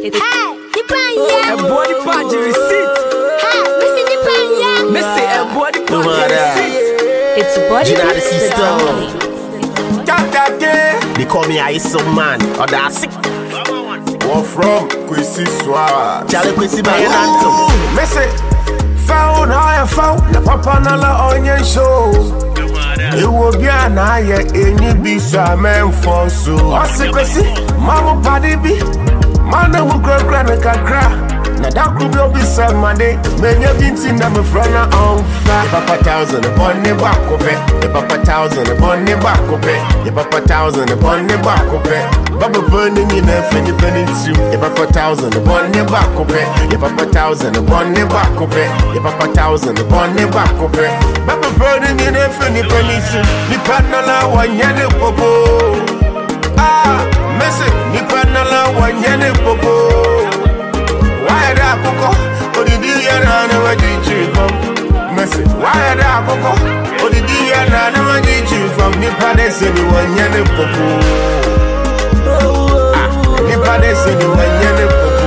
A body badge receipt. Missy a body badge receipt. It's body system. They call me ISO man. Or that's it. What from Kwesi Swara? Charlie Kwesi by Anto. Missy found I found the papa nala onion show. You will be an eye any be some man for so. I say Kwesi, Mama Paddy be. Mana will grow crack. Now that could be some money. Many have been seen them from on fire. Papa thousand upon the back of it. The Papa thousand upon the back of it. The Papa thousand upon the back of it. Baba burning in a funny penny too. The Papa thousand upon the back of it. The Papa thousand upon the back of it. The Papa thousand upon the back of it. Baba burning in a funny penny too. The panala one yellow popo. Ah, Messi, the panala one yellow popo. Why da koko? Odidi ya na na wajichi from Messi. Why da koko? Odidi ya na na wajichi from Nipa de se ni wanyane popo. Nipa de se ni wanyane popo.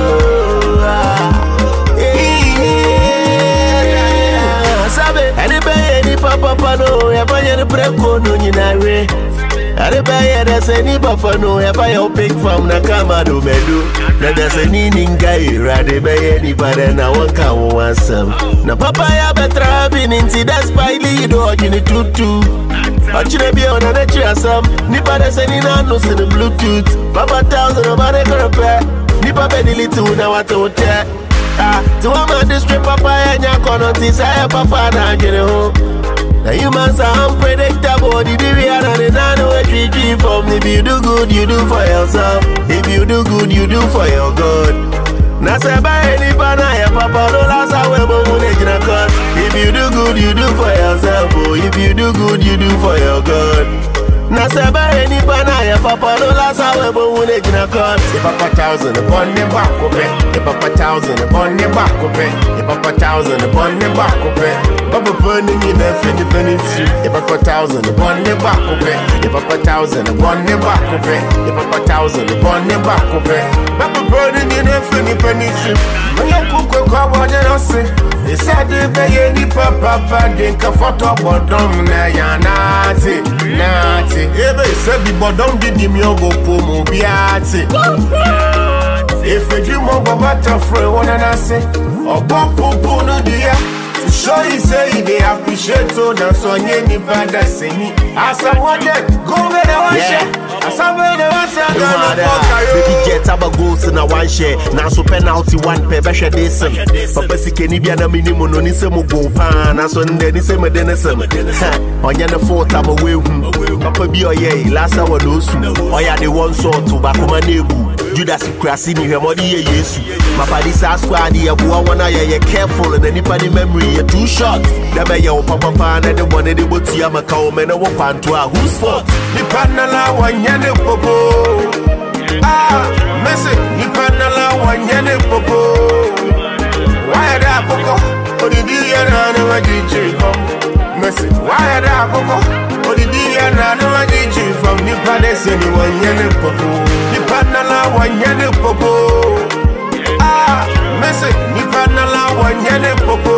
Sabe, any papa no, ever any breko no nyinawe. There's any papa no, if I pick from the Kamado Medu. There's any ninga, rather by anybody, and I won't come once some. Now, Papa, I better having into that spily dog in the tutu. I should be on a chair some. Nipper sending on no in the Bluetooth. Papa thousand of money repair. Nipper penny little now at the hotel. To a man, this trip, Papa, and your corner, this I Papa, and I get home. The humans are unpredictable. The Divian and the nano treat from. If you do good, you do for yourself. If you do good, you do for your good. Nasa by any banana, Papa, no last hour, but if you do good, you do for yourself. Oh, if you do good, you do for your good. Nasa by any banana, Papa, no last hour, but the Papa thousand upon the back of it. The Papa thousand upon the back of it. The Papa thousand upon the back of it. Baba burning in a funny penny too. The Papa thousand upon the back of it. The Papa thousand upon the back of it. The Papa thousand upon the back of it. Baba burning in a funny penny too. My young cook, what did I say? They said they pay any papa, they can photo bottom. Nati. Ebe said the bottom did the miogo pomo biati. If you dream of a butterfly, one and I say, or bomb popo no dear. To show you say they appreciate so that's on any bad as any. As I wanted, go where they want share. As I where they want share, baby get about goals in a one share. Now so penalty one per better this. Papa si can be a minimum on his go pan. As on the same denison. On your fourth time away. Papa be a yay, last hour those who or ya the one sort to back on my neighbor. Judas Crasini, her body, yes. My body says, squad, you want to careful and anybody memory, you're too short. The mayor, Papa, and the one in the booty, I'm a cow man, I walk on to our whose fault. The panala, one yellow popo. Ah, Messi, the panala, one yellow popo. Why that poco? Or the dear, and I did you from Messi? Why that poco? Or the dear, and I did you from the palace, and one yellow popo. The panala, one yellow popo. Ah, Messi, the panala, one yellow popo.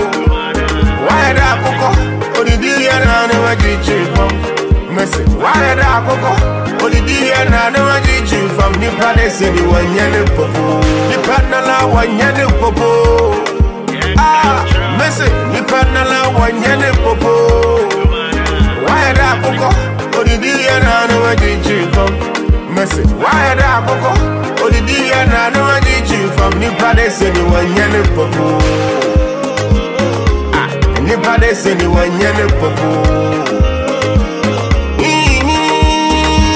Why that poco? Or the dear, and I did you from Messi? Why that poco? Or the dear, and I did you from the palace, and one yellow popo. The panala, one yellow popo. Ah, Messi, the panala, one yellow popo. Why that poco? Or the dear, and I did you from Messi? Why that poco? Or the dear, and I did you from the palace, and one yellow popo. Ah, the palace, and one yellow popo.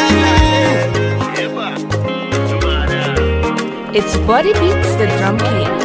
It's Body Beats, the drum king.